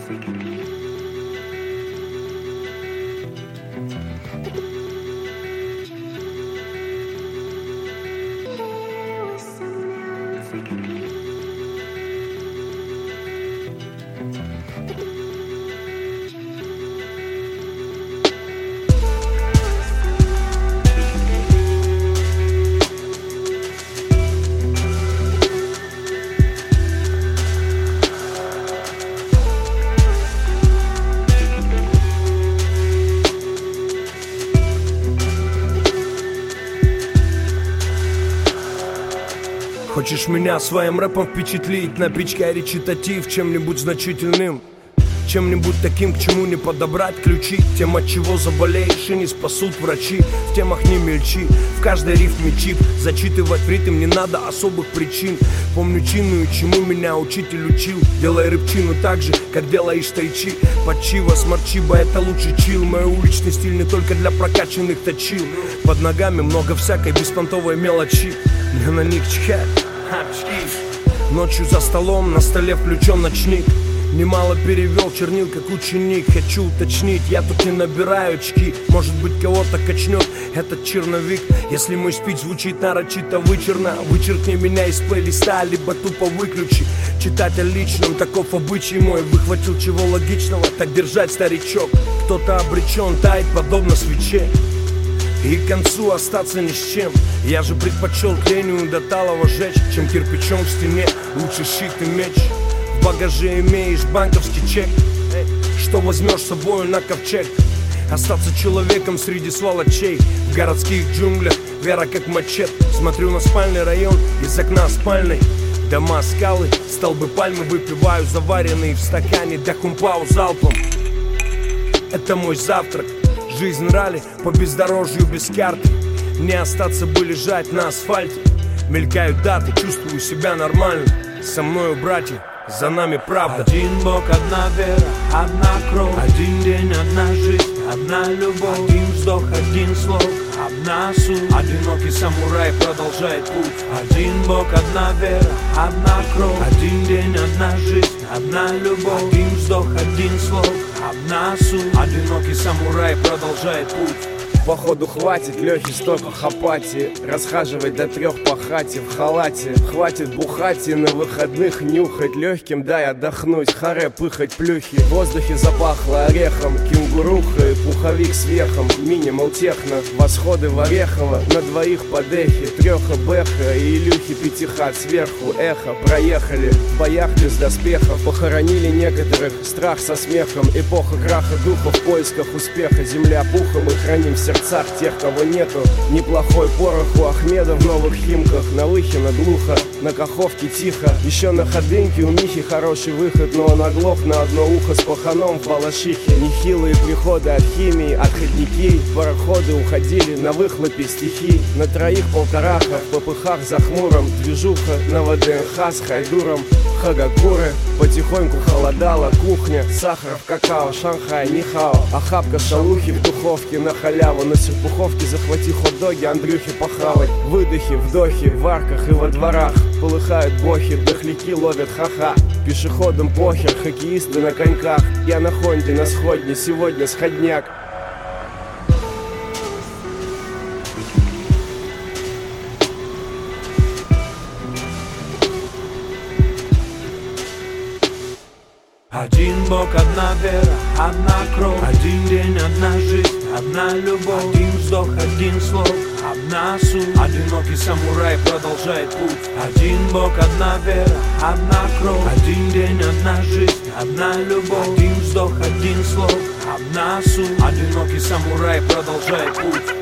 Хочешь меня своим рэпом впечатлить? Напичкай речитатив чем-нибудь значительным, чем-нибудь таким, к чему не подобрать ключи. Тем, от чего заболеешь и не спасут врачи. В темах не мельчи, в каждой рифме чип. Зачитывать в ритм не надо особых причин. Помню чину и чему меня учитель учил. Делай рыбчину так же, как делаешь тайчи. Подчива, смарчиба, это лучший чил. Мой уличный стиль не только для прокачанных точил. Под ногами много всякой беспонтовой мелочи. Мне на них чихать. Ночью за столом, на столе включен ночник. Немало перевел чернил, как ученик. Хочу уточнить, я тут не набираю очки. Может быть, кого-то качнет этот черновик. Если мой спич звучит нарочито вычурно, вычеркни меня из плейлиста, либо тупо выключи. Читать о личном, таков обычай мой. Выхватил чего логичного, так держать, старичок. Кто-то обречен таять, подобно свече, и к концу остаться ни с чем. Я же предпочел тлению до талого жечь, чем кирпичом в стене. Лучше щит и меч. В багаже имеешь банковский чек, что возьмешь с собою на ковчег. Остаться человеком среди сволочей. В городских джунглях вера как мачете. Смотрю на спальный район из окна спальной. Дома, скалы, столбы пальмы. Выпиваю заваренные в стакане дахумпау залпом. Это мой завтрак. Жизнь ралли по бездорожью без карты. Не остаться бы лежать на асфальте. Мелькают даты, чувствую себя нормально. Со мною братья, за нами правда. Один Бог, одна вера, одна кровь. Один день, одна жизнь, одна любовь. Один вздох, один слог, одна суть. Одинокий самурай продолжает путь. Один Бог, одна вера, одна кровь. Один день, одна жизнь, одна любовь. Один вздох, один слог, одна суть. Одинокий самурай продолжает путь. Походу хватит Лехи столько апатии. Расхаживать до 3 по хате в халате. Хватит бухать и на выходных нюхать. Легким дай отдохнуть, харе пыхать плюхи. В воздухе запахло орехом, кенгурухой. Пуховик с верхом, минимал техно. Восходы в Орехово, на двоих под эхи. 3 бэха и Илюхи 5 хат сверху. Эхо, проехали в боях без доспехов. Похоронили некоторых, страх со смехом. Эпоха краха духа в поисках успеха. Земля пухом, мы храним в сердцах тех, кого нету. Неплохой порох у Ахмеда в новых химках. На Лыхина глухо, на Каховке тихо. Еще на Ходынке у Михи хороший выход, но он оглох на одно ухо с паханом в Балашихе. Нехилые приходы от химии, отходники. Пароходы уходили на выхлопе стихи. На 3 полтораха в попыхах за хмуром. Движуха на ВДНХ с хайдуром. Хагакуры, потихоньку холодала кухня. Сахар в какао, Шанхай, нихао. Охапка шалухи в духовке на халяву. На серпуховке захвати хот-доги, Андрюхе похавать. Выдохи, вдохи, в арках и во дворах. Полыхают бохи, дохляки ловят ха-ха. Пешеходам похер, хоккеисты на коньках. Я на Хонде, на сходне, сегодня сходняк. Один Бог, одна вера, одна кровь. Один день, одна жизнь, одна любовь. Один вздох, один слог, одна суть. Одинокий самурай продолжает путь. Один Бог, одна вера, одна кровь. Один день, одна жизнь, одна любовь. Один вздох, один слог, одна суть. Одинокий самурай продолжает путь.